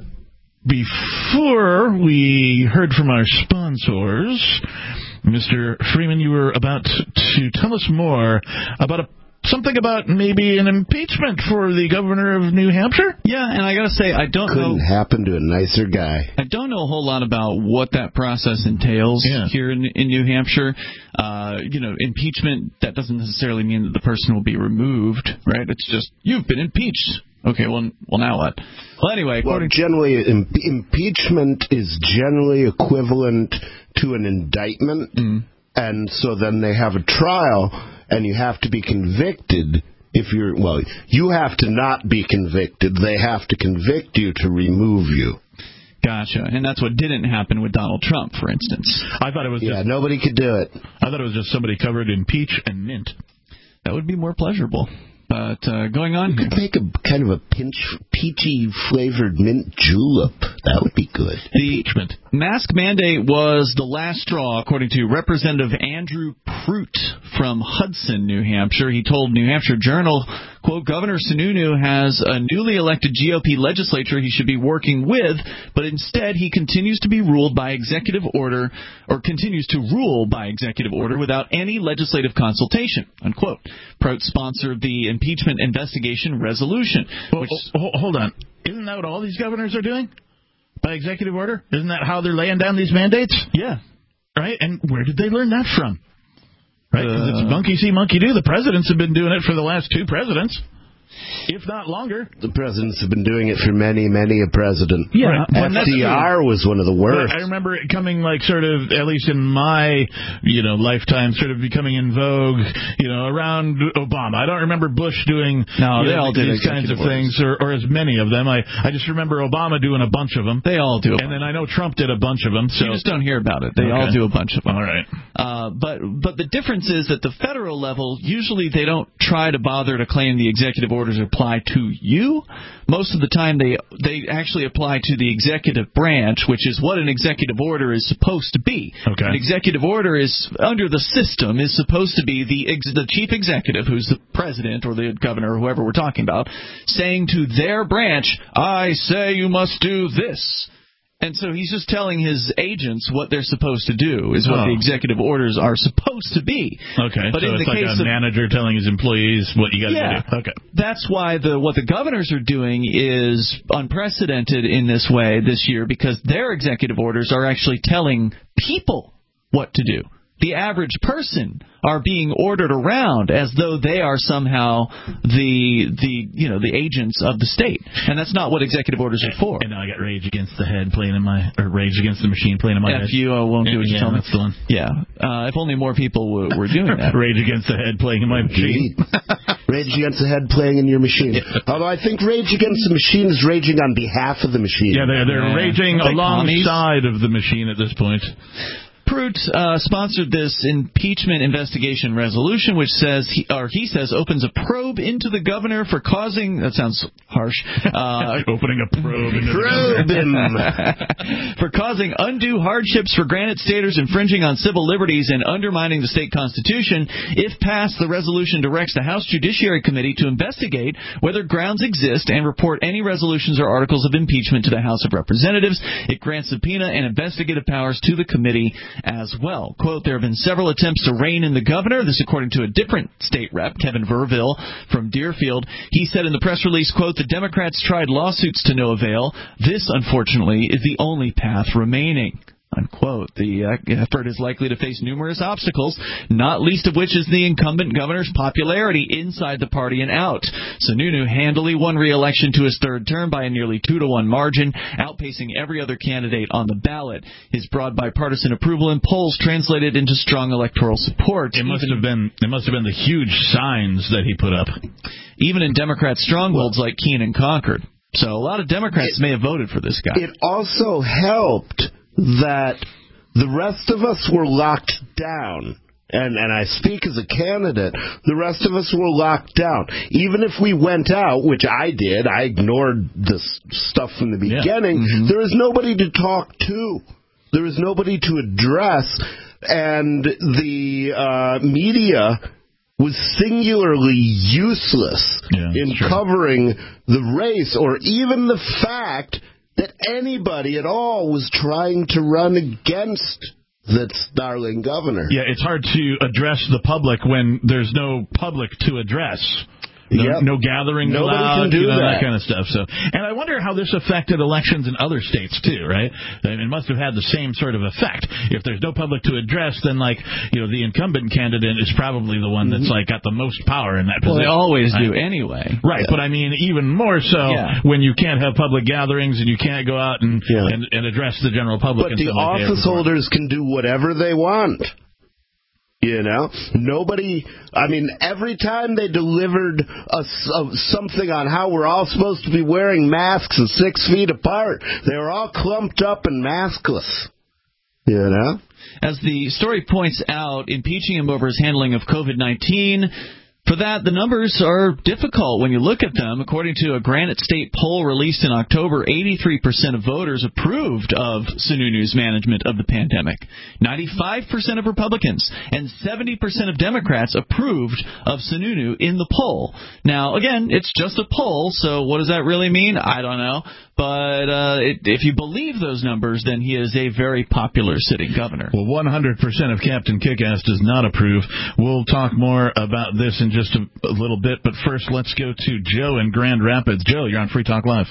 Before we heard from our sponsors, Mister Freeman, you were about to tell us more about a, something about maybe an impeachment for the governor of New Hampshire? Yeah, and I got to say, I don't Couldn't know. Couldn't happen to a nicer guy. I don't know a whole lot about what that process entails yeah. here in, in New Hampshire. Uh, you know, impeachment, that doesn't necessarily mean that the person will be removed, right? It's just, you've been impeached. Okay, well, well, now what? Well, anyway, well, generally, im- impeachment is generally equivalent to an indictment, mm. and so then they have a trial, and you have to be convicted. If you're well, you have to not be convicted. They have to convict you to remove you. Gotcha, and that's what didn't happen with Donald Trump, for instance. I thought it was yeah, just, nobody could do it. I thought it was just somebody covered in peach and mint. That would be more pleasurable. But uh, going on, you could make a kind of a pinch, peachy flavored mint julep. That would be good. The mask mandate was the last straw, according to Representative Andrew Prout from Hudson, New Hampshire. He told New Hampshire Journal, quote, Governor Sununu has a newly elected G O P legislature he should be working with, but instead he continues to be ruled by executive order, or continues to rule by executive order without any legislative consultation, unquote. Prout sponsored the impeachment investigation resolution. Well, which, oh, hold on. Isn't that what all these governors are doing? By executive order? Isn't that how they're laying down these mandates? Yeah. Right? And where did they learn that from? Right? Because Uh, it's monkey see, monkey do. The presidents have been doing it for the last two presidents, if not longer. The presidents have been doing it for many, many a president. Yeah. Right. F D R was one of the worst. But I remember it coming, like, sort of, at least in my, you know, lifetime, sort of becoming in vogue, you know, around Obama. I don't remember Bush doing no, they know, all did these kinds of orders. things, or, or as many of them. I, I just remember Obama doing a bunch of them. They all do. And then I know Trump did a bunch of them. So you just don't hear about it. They okay. all do a bunch of them. All right. Uh, but but the difference is that the federal level, usually they don't try to bother to claim the executive orders apply to you. Most of the time they they actually apply to the executive branch, which is what an executive order is supposed to be. Okay. An executive order is, under the system, is supposed to be the ex- the chief executive, who's the president or the governor or whoever we're talking about, saying to their branch, I say you must do this. And so he's just telling his agents what they're supposed to do, is what oh. the executive orders are supposed to be. Okay, but so in it's the like case a of, manager telling his employees what you got to yeah, do. Okay. That's why the what the governors are doing is unprecedented in this way this year, because their executive orders are actually telling people what to do. The average person are being ordered around as though they are somehow the the you know the agents of the state, and that's not what executive orders are for. And now I got Rage Against the Head playing in my, or Rage Against the Machine playing in my F head. you uh, won't do what you yeah, tell me. That's the one. Yeah, uh, if only more people were, were doing that. Rage Against the Head playing in my machine. Rage Against the Head playing in your machine. Yeah. Although I think Rage Against the Machine is raging on behalf of the machine. Yeah, they're, they're yeah. raging alongside of the machine at this point. Prout uh, sponsored this impeachment investigation resolution, which says, he, or he says, opens a probe into the governor for causing, that sounds harsh, uh, opening a probe into probe the him. for causing undue hardships for Granite Staters, infringing on civil liberties, and undermining the state constitution. If passed, the resolution directs the House Judiciary Committee to investigate whether grounds exist and report any resolutions or articles of impeachment to the House of Representatives. It grants subpoena and investigative powers to the committee as well. Quote, there have been several attempts to rein in the governor. This according to a different state rep, Kevin Verville from Deerfield. He said in the press release, quote, the Democrats tried lawsuits to no avail. This, unfortunately, is the only path remaining. Unquote. The uh, effort is likely to face numerous obstacles, not least of which is the incumbent governor's popularity inside the party and out. Sununu handily won re-election to his third term by a nearly two to one margin, outpacing every other candidate on the ballot. His broad bipartisan approval in polls translated into strong electoral support. It must have been it must have been the huge signs that he put up, even in Democrat strongholds like Keene and Concord. So a lot of Democrats it, may have voted for this guy. It also helped that the rest of us were locked down. And and I speak as a candidate, the rest of us were locked down. Even if we went out, which I did, I ignored this stuff from the beginning, yeah. mm-hmm. there was nobody to talk to. There was nobody to address. And the uh, media was singularly useless yeah, in true. covering the race, or even the fact that anybody at all was trying to run against that darling governor. Yeah, it's hard to address the public when there's no public to address. No, yep. no gatherings Nobody allowed, can do you know, that. that kind of stuff. So, and I wonder how this affected elections in other states too, right? I mean, it must have had the same sort of effect. If there's no public to address, then like you know, the incumbent candidate is probably the one that's like got the most power in that well, position. They always do right? anyway, right? Yeah. But I mean, even more so yeah. when you can't have public gatherings and you can't go out and yeah. and, and address the general public. But the office holders can do whatever they want. You know, nobody, I mean, every time they delivered a, a, something on how we're all supposed to be wearing masks and six feet apart, they were all clumped up and maskless. You know? As the story points out, impeaching him over his handling of COVID nineteen For that, the numbers are difficult when you look at them. According to a Granite State poll released in October, eighty-three percent of voters approved of Sununu's management of the pandemic. ninety-five percent of Republicans and seventy percent of Democrats approved of Sununu in the poll. Now, again, it's just a poll, so what does that really mean? I don't know. But uh, it, if you believe those numbers, then he is a very popular sitting governor. Well, one hundred percent of Captain Kickass does not approve. We'll talk more about this in just a, a little bit, but first let's go to Joe in Grand Rapids. Joe, you're on Free Talk Live.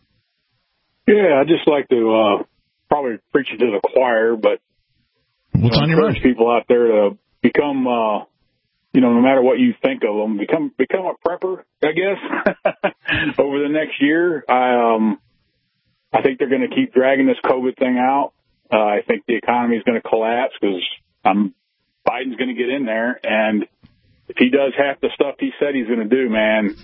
Yeah, I'd just like to uh, probably preach it to the choir, but what's on your mind? Encourage people out there to become, uh, you know, no matter what you think of them, become become a prepper, I guess, over the next year. I, um, I think they're going to keep dragging this COVID thing out. Uh, I think the economy is going to collapse because um, Biden's going to get in there, and if he does half the stuff he said he's going to do, man,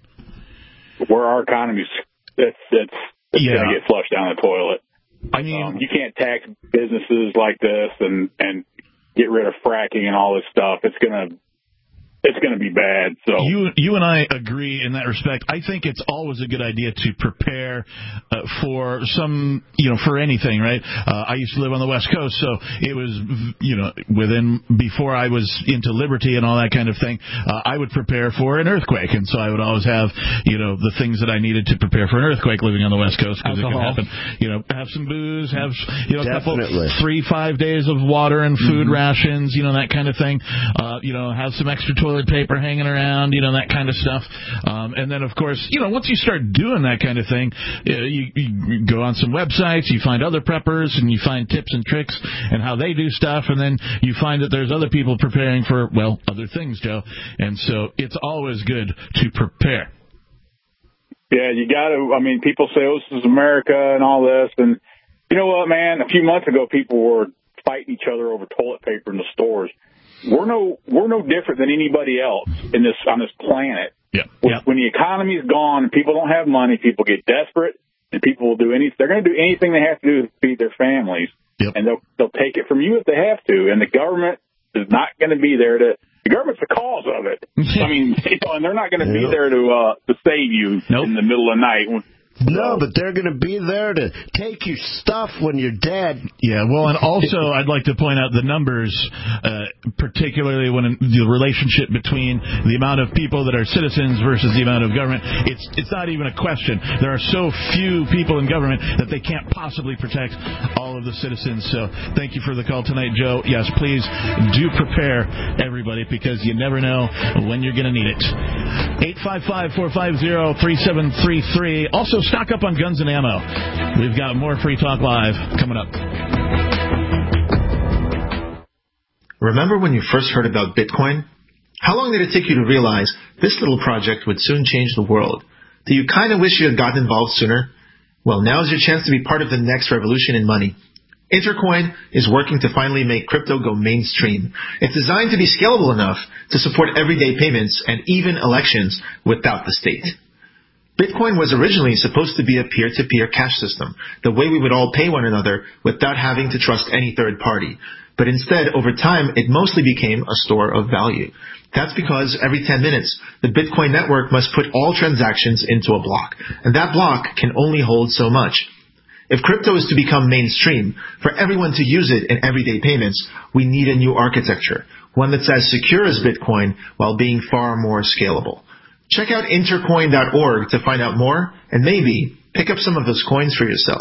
where our economy's, it's, it's, it's yeah. going to get flushed down the toilet. I mean, um, you can't tax businesses like this and, and get rid of fracking and all this stuff. It's going to, it's going to be bad. So you, you and I agree in that respect. I think it's always a good idea to prepare uh, for some, you know, for anything, right? Uh, I used to live on the West Coast, so it was, you know, within before I was into Liberty and all that kind of thing. Uh, I would prepare for an earthquake, and so I would always have, you know, the things that I needed to prepare for an earthquake living on the West Coast because it could happen. You know, have some booze, have you know, a couple, three, five days of water and food mm-hmm. rations, you know, that kind of thing. Uh, you know, have some extra toilet paper hanging around, you know, that kind of stuff. Um, and then, of course, you know, once you start doing that kind of thing, you, you go on some websites, you find other preppers, and you find tips and tricks and how they do stuff, and then you find that there's other people preparing for, well, other things, Joe. And so it's always good to prepare. Yeah, you got to, I mean, people say, oh, this is America and all this. And you know what, man? A few months ago, people were fighting each other over toilet paper in the stores. We're no we're no different than anybody else in this on this planet. Yeah. When, yeah. when the economy's gone and people don't have money, people get desperate, and people will do any. They're going to do anything they have to do to feed their families, yep. and they'll they'll take it from you if they have to. And the government is not going to be there to. The government's the cause of it. I mean, you know, and they're not going to Yep. be there to uh, to save you nope. in the middle of the night. No, but they're going to be there to take your stuff when you're dead. Yeah, well, and also I'd like to point out the numbers, uh, particularly when the relationship between the amount of people that are citizens versus the amount of government. It's it's not even a question. There are so few people in government that they can't possibly protect all of the citizens. So thank you for the call tonight, Joe. Yes, please do prepare, everybody, because you never know when you're going to need it. eight five five, four five zero, three seven three three. Also, stock up on guns and ammo. We've got more Free Talk Live coming up. Remember when you first heard about Bitcoin? How long did it take you to realize this little project would soon change the world? Do you kind of wish you had gotten involved sooner? Well, now's your chance to be part of the next revolution in money. Intercoin is working to finally make crypto go mainstream. It's designed to be scalable enough to support everyday payments and even elections without the state. Bitcoin was originally supposed to be a peer-to-peer cash system, the way we would all pay one another without having to trust any third party. But instead, over time, it mostly became a store of value. That's because every ten minutes, the Bitcoin network must put all transactions into a block, and that block can only hold so much. If crypto is to become mainstream, for everyone to use it in everyday payments, we need a new architecture, one that's as secure as Bitcoin while being far more scalable. Check out intercoin dot org to find out more and maybe pick up some of those coins for yourself.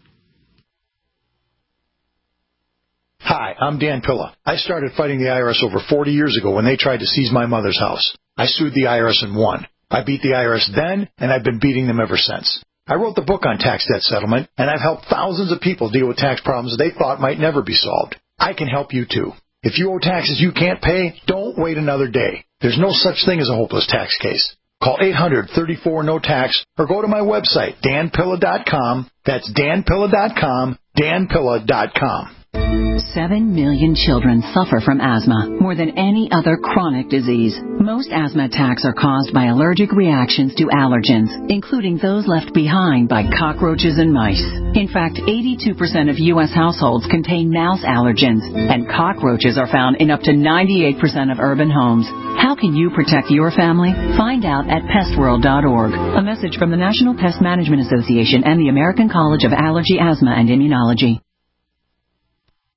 Hi, I'm Dan Pilla. I started fighting the I R S over forty years ago when they tried to seize my mother's house. I sued the I R S and won. I beat the I R S then, and I've been beating them ever since. I wrote the book on tax debt settlement, and I've helped thousands of people deal with tax problems they thought might never be solved. I can help you too. If you owe taxes you can't pay, don't wait another day. There's no such thing as a hopeless tax case. Call eight hundred, thirty-four, no tax or go to my website, dan pilla dot com. That's dan pilla dot com, dan pilla dot com. Seven million children suffer from asthma, more than any other chronic disease. Most asthma attacks are caused by allergic reactions to allergens, including those left behind by cockroaches and mice. In fact, eighty-two percent of U S households contain mouse allergens, and cockroaches are found in up to ninety-eight percent of urban homes. How can you protect your family? Find out at pest world dot org. A message from the National Pest Management Association and the American College of Allergy, Asthma, and Immunology.